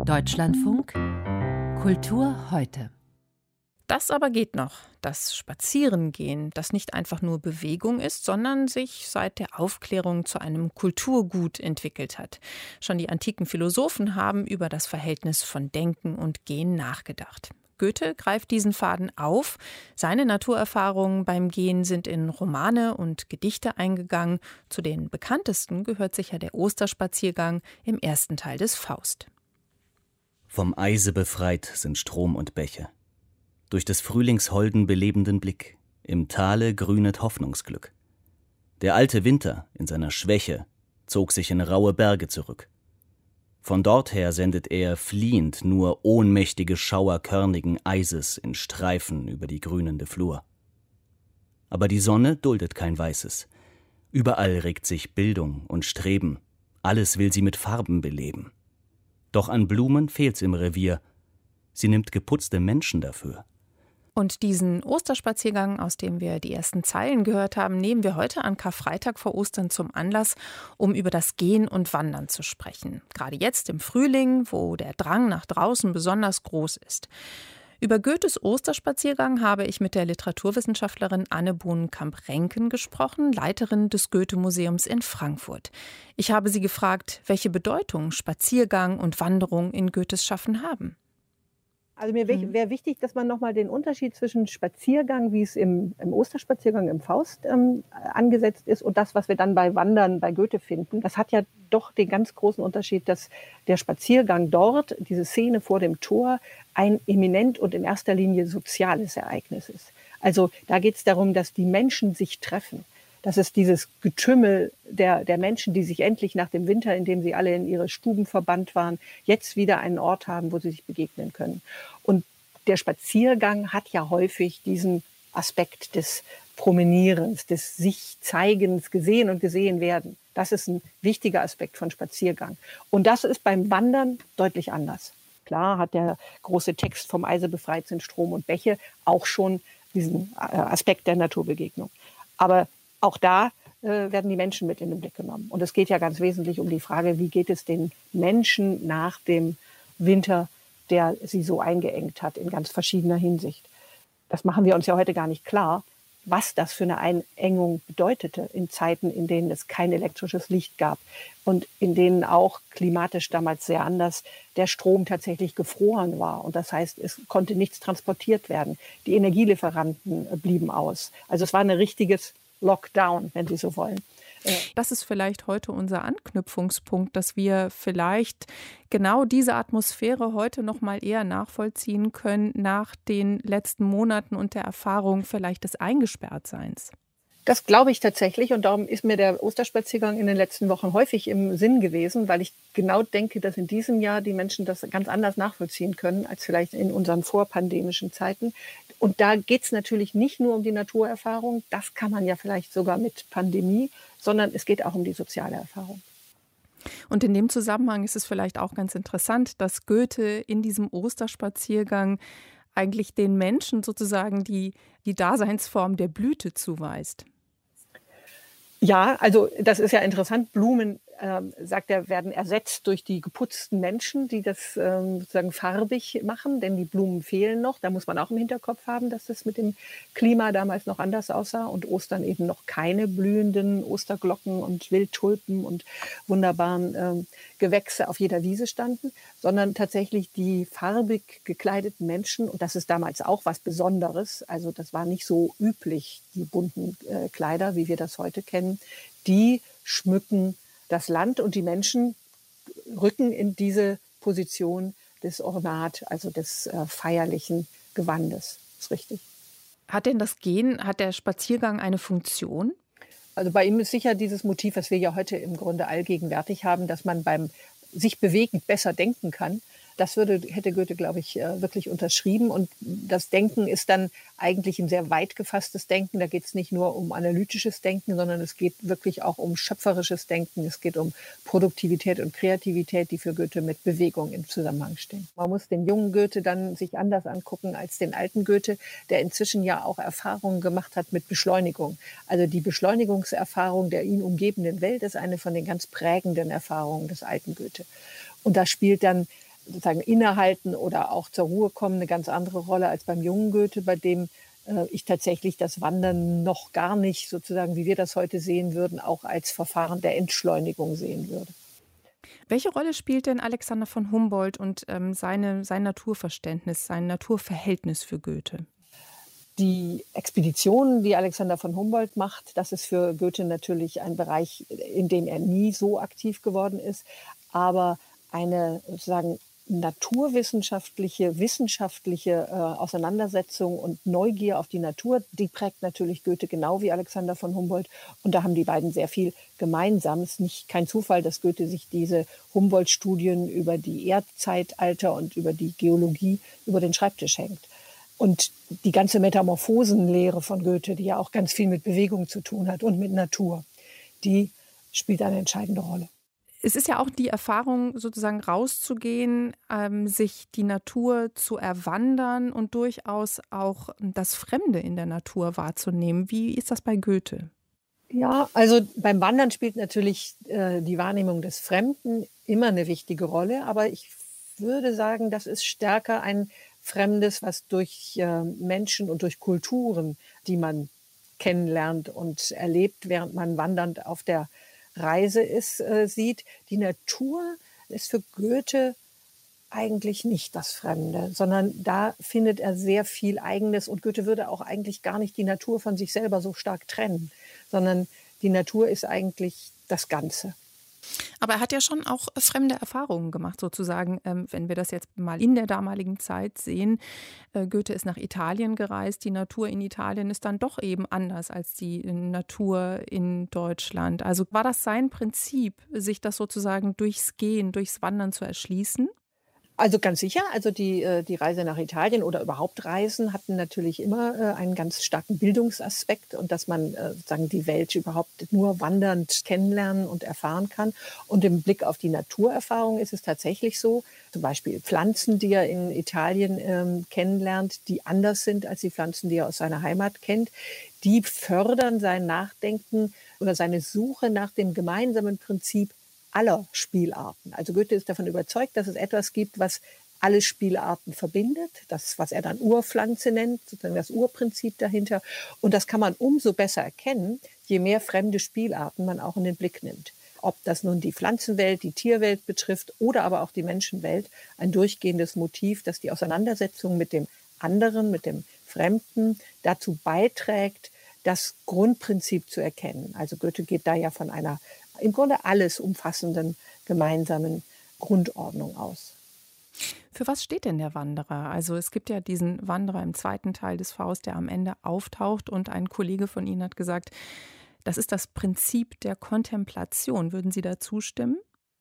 Deutschlandfunk Kultur heute. Das aber geht noch, das Spazierengehen, das nicht einfach nur Bewegung ist, sondern sich seit der Aufklärung zu einem Kulturgut entwickelt hat. Schon die antiken Philosophen haben über das Verhältnis von Denken und Gehen nachgedacht. Goethe greift diesen Faden auf. Seine Naturerfahrungen beim Gehen sind in Romane und Gedichte eingegangen. Zu den bekanntesten gehört sicher der Osterspaziergang im ersten Teil des Faust. Vom Eise befreit sind Strom und Bäche. Durch des Frühlings holden belebenden Blick, im Tale grünet Hoffnungsglück. Der alte Winter in seiner Schwäche zog sich in raue Berge zurück. Von dorther sendet er fliehend nur ohnmächtige Schauer körnigen Eises in Streifen über die grünende Flur. Aber die Sonne duldet kein Weißes. Überall regt sich Bildung und Streben, alles will sie mit Farben beleben. Doch an Blumen fehlt's im Revier, sie nimmt geputzte Menschen dafür. Und diesen Osterspaziergang, aus dem wir die ersten Zeilen gehört haben, nehmen wir heute an Karfreitag vor Ostern zum Anlass, um über das Gehen und Wandern zu sprechen. Gerade jetzt im Frühling, wo der Drang nach draußen besonders groß ist. Über Goethes Osterspaziergang habe ich mit der Literaturwissenschaftlerin Anne Bohnenkamp-Renken gesprochen, Leiterin des Goethe-Museums in Frankfurt. Ich habe sie gefragt, welche Bedeutung Spaziergang und Wanderung in Goethes Schaffen haben. Also mir wäre wichtig, dass man nochmal den Unterschied zwischen Spaziergang, wie es im Osterspaziergang im Faust angesetzt ist, und das, was wir dann bei Wandern bei Goethe finden. Das hat ja doch den ganz großen Unterschied, dass der Spaziergang dort, diese Szene vor dem Tor, ein eminent und in erster Linie soziales Ereignis ist. Also da geht es darum, dass die Menschen sich treffen. Das ist dieses Getümmel der Menschen, die sich endlich nach dem Winter, in dem sie alle in ihre Stuben verbannt waren, jetzt wieder einen Ort haben, wo sie sich begegnen können. Und der Spaziergang hat ja häufig diesen Aspekt des Promenierens, des Sich-Zeigens, gesehen und gesehen werden. Das ist ein wichtiger Aspekt von Spaziergang. Und das ist beim Wandern deutlich anders. Klar hat der große Text vom Eise befreit sind Strom und Bäche auch schon diesen Aspekt der Naturbegegnung. Aber auch da werden die Menschen mit in den Blick genommen. Und es geht ja ganz wesentlich um die Frage, wie geht es den Menschen nach dem Winter, der sie so eingeengt hat in ganz verschiedener Hinsicht. Das machen wir uns ja heute gar nicht klar, was das für eine Einengung bedeutete in Zeiten, in denen es kein elektrisches Licht gab und in denen auch klimatisch damals sehr anders der Strom tatsächlich gefroren war. Und das heißt, es konnte nichts transportiert werden. Die Energielieferanten blieben aus. Also es war ein richtiges Lockdown, wenn Sie so wollen. Das ist vielleicht heute unser Anknüpfungspunkt, dass wir vielleicht genau diese Atmosphäre heute noch mal eher nachvollziehen können nach den letzten Monaten und der Erfahrung vielleicht des Eingesperrtseins. Das glaube ich tatsächlich, und darum ist mir der Osterspaziergang in den letzten Wochen häufig im Sinn gewesen, weil ich genau denke, dass in diesem Jahr die Menschen das ganz anders nachvollziehen können als vielleicht in unseren vorpandemischen Zeiten. Und da geht es natürlich nicht nur um die Naturerfahrung, das kann man ja vielleicht sogar mit Pandemie, sondern es geht auch um die soziale Erfahrung. Und in dem Zusammenhang ist es vielleicht auch ganz interessant, dass Goethe in diesem Osterspaziergang eigentlich den Menschen sozusagen die Daseinsform der Blüte zuweist. Ja, also das ist ja interessant. Blumen, sagt er, werden ersetzt durch die geputzten Menschen, die das sozusagen farbig machen, denn die Blumen fehlen noch. Da muss man auch im Hinterkopf haben, dass das mit dem Klima damals noch anders aussah und Ostern eben noch keine blühenden Osterglocken und Wildtulpen und wunderbaren Gewächse auf jeder Wiese standen, sondern tatsächlich die farbig gekleideten Menschen. Und das ist damals auch was Besonderes. Also das war nicht so üblich, die bunten Kleider, wie wir das heute kennen. Die schmücken das Land und die Menschen rücken in diese Position des Ornat, also des feierlichen Gewandes. Das ist richtig. Hat denn das Gehen, hat der Spaziergang eine Funktion? Also bei ihm ist sicher dieses Motiv, was wir ja heute im Grunde allgegenwärtig haben, dass man beim sich bewegen besser denken kann. Das hätte Goethe, glaube ich, wirklich unterschrieben. Und das Denken ist dann eigentlich ein sehr weit gefasstes Denken. Da geht es nicht nur um analytisches Denken, sondern es geht wirklich auch um schöpferisches Denken. Es geht um Produktivität und Kreativität, die für Goethe mit Bewegung im Zusammenhang stehen. Man muss den jungen Goethe dann sich anders angucken als den alten Goethe, der inzwischen ja auch Erfahrungen gemacht hat mit Beschleunigung. Also die Beschleunigungserfahrung der ihn umgebenden Welt ist eine von den ganz prägenden Erfahrungen des alten Goethe. Und da spielt dann sozusagen innehalten oder auch zur Ruhe kommen eine ganz andere Rolle als beim jungen Goethe, bei dem ich tatsächlich das Wandern noch gar nicht sozusagen, wie wir das heute sehen würden, auch als Verfahren der Entschleunigung sehen würde. Welche Rolle spielt denn Alexander von Humboldt und sein Naturverständnis, sein Naturverhältnis für Goethe? Die Expeditionen, die Alexander von Humboldt macht, das ist für Goethe natürlich ein Bereich, in dem er nie so aktiv geworden ist. Aber eine sozusagen wissenschaftliche Auseinandersetzung und Neugier auf die Natur, die prägt natürlich Goethe genau wie Alexander von Humboldt. Und da haben die beiden sehr viel gemeinsam. Es ist kein Zufall, dass Goethe sich diese Humboldt-Studien über die Erdzeitalter und über die Geologie über den Schreibtisch hängt. Und die ganze Metamorphosenlehre von Goethe, die ja auch ganz viel mit Bewegung zu tun hat und mit Natur, die spielt eine entscheidende Rolle. Es ist ja auch die Erfahrung, sozusagen rauszugehen, sich die Natur zu erwandern und durchaus auch das Fremde in der Natur wahrzunehmen. Wie ist das bei Goethe? Ja, also beim Wandern spielt natürlich die Wahrnehmung des Fremden immer eine wichtige Rolle. Aber ich würde sagen, das ist stärker ein Fremdes, was durch Menschen und durch Kulturen, die man kennenlernt und erlebt, während man wandernd auf der Reise ist, sieht. Die Natur ist für Goethe eigentlich nicht das Fremde, sondern da findet er sehr viel Eigenes. Und Goethe würde auch eigentlich gar nicht die Natur von sich selber so stark trennen, sondern die Natur ist eigentlich das Ganze. Aber er hat ja schon auch fremde Erfahrungen gemacht, sozusagen, wenn wir das jetzt mal in der damaligen Zeit sehen. Goethe ist nach Italien gereist. Die Natur in Italien ist dann doch eben anders als die Natur in Deutschland. Also war das sein Prinzip, sich das sozusagen durchs Gehen, durchs Wandern zu erschließen? Also ganz sicher, also die Reise nach Italien oder überhaupt Reisen hatten natürlich immer einen ganz starken Bildungsaspekt und dass man sozusagen die Welt überhaupt nur wandernd kennenlernen und erfahren kann. Und im Blick auf die Naturerfahrung ist es tatsächlich so, zum Beispiel Pflanzen, die er in Italien kennenlernt, die anders sind als die Pflanzen, die er aus seiner Heimat kennt, die fördern sein Nachdenken oder seine Suche nach dem gemeinsamen Prinzip aller Spielarten. Also Goethe ist davon überzeugt, dass es etwas gibt, was alle Spielarten verbindet, das, was er dann Urpflanze nennt, sozusagen das Urprinzip dahinter. Und das kann man umso besser erkennen, je mehr fremde Spielarten man auch in den Blick nimmt. Ob das nun die Pflanzenwelt, die Tierwelt betrifft oder aber auch die Menschenwelt, ein durchgehendes Motiv, das die Auseinandersetzung mit dem anderen, mit dem Fremden dazu beiträgt, das Grundprinzip zu erkennen. Also Goethe geht da ja von einer im Grunde alles umfassenden gemeinsamen Grundordnung aus. Für was steht denn der Wanderer? Also es gibt ja diesen Wanderer im zweiten Teil des Faust, der am Ende auftaucht und ein Kollege von Ihnen hat gesagt, das ist das Prinzip der Kontemplation. Würden Sie da zustimmen?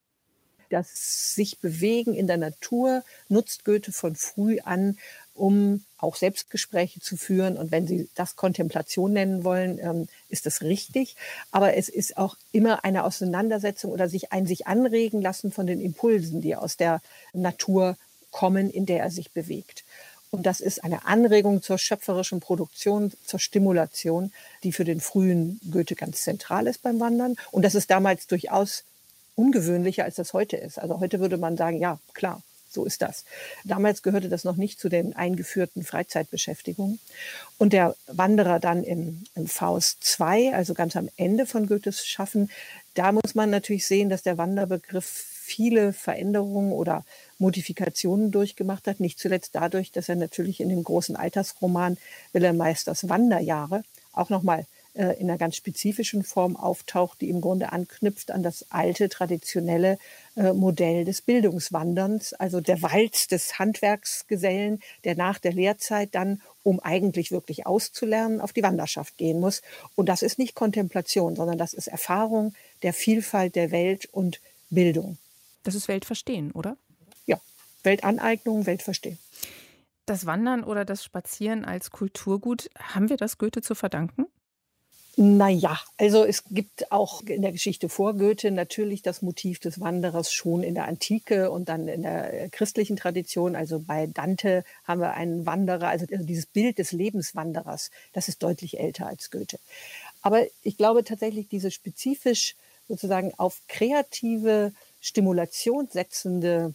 Das sich bewegen in der Natur nutzt Goethe von früh an, um auch Selbstgespräche zu führen. Und wenn Sie das Kontemplation nennen wollen, ist das richtig. Aber es ist auch immer eine Auseinandersetzung oder sich anregen lassen von den Impulsen, die aus der Natur kommen, in der er sich bewegt. Und das ist eine Anregung zur schöpferischen Produktion, zur Stimulation, die für den frühen Goethe ganz zentral ist beim Wandern. Und das ist damals durchaus ungewöhnlicher, als das heute ist. Also heute würde man sagen, ja, klar, so ist das. Damals gehörte das noch nicht zu den eingeführten Freizeitbeschäftigungen. Und der Wanderer dann im Faust II, also ganz am Ende von Goethes Schaffen, da muss man natürlich sehen, dass der Wanderbegriff viele Veränderungen oder Modifikationen durchgemacht hat. Nicht zuletzt dadurch, dass er natürlich in dem großen Altersroman Wilhelm Meisters Wanderjahre auch nochmal in einer ganz spezifischen Form auftaucht, die im Grunde anknüpft an das alte, traditionelle Modell des Bildungswanderns, also der Walz des Handwerksgesellen, der nach der Lehrzeit dann, um eigentlich wirklich auszulernen, auf die Wanderschaft gehen muss. Und das ist nicht Kontemplation, sondern das ist Erfahrung der Vielfalt der Welt und Bildung. Das ist Weltverstehen, oder? Ja, Weltaneignung, Weltverstehen. Das Wandern oder das Spazieren als Kulturgut, haben wir das Goethe zu verdanken? Naja, also es gibt auch in der Geschichte vor Goethe natürlich das Motiv des Wanderers schon in der Antike und dann in der christlichen Tradition. Also bei Dante haben wir einen Wanderer, also dieses Bild des Lebenswanderers, das ist deutlich älter als Goethe. Aber ich glaube tatsächlich, diese spezifisch sozusagen auf kreative Stimulation setzende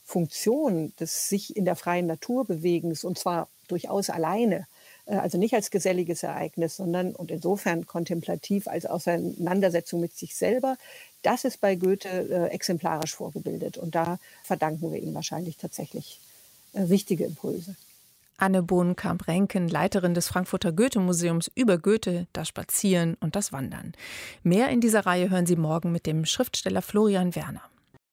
Funktion des sich in der freien Natur Bewegens, und zwar durchaus alleine, also nicht als geselliges Ereignis, sondern und insofern kontemplativ als Auseinandersetzung mit sich selber, das ist bei Goethe exemplarisch vorgebildet. Und da verdanken wir ihm wahrscheinlich tatsächlich wichtige Impulse. Anne Bohnenkamp-Renken, Leiterin des Frankfurter Goethe-Museums, über Goethe, das Spazieren und das Wandern. Mehr in dieser Reihe hören Sie morgen mit dem Schriftsteller Florian Werner.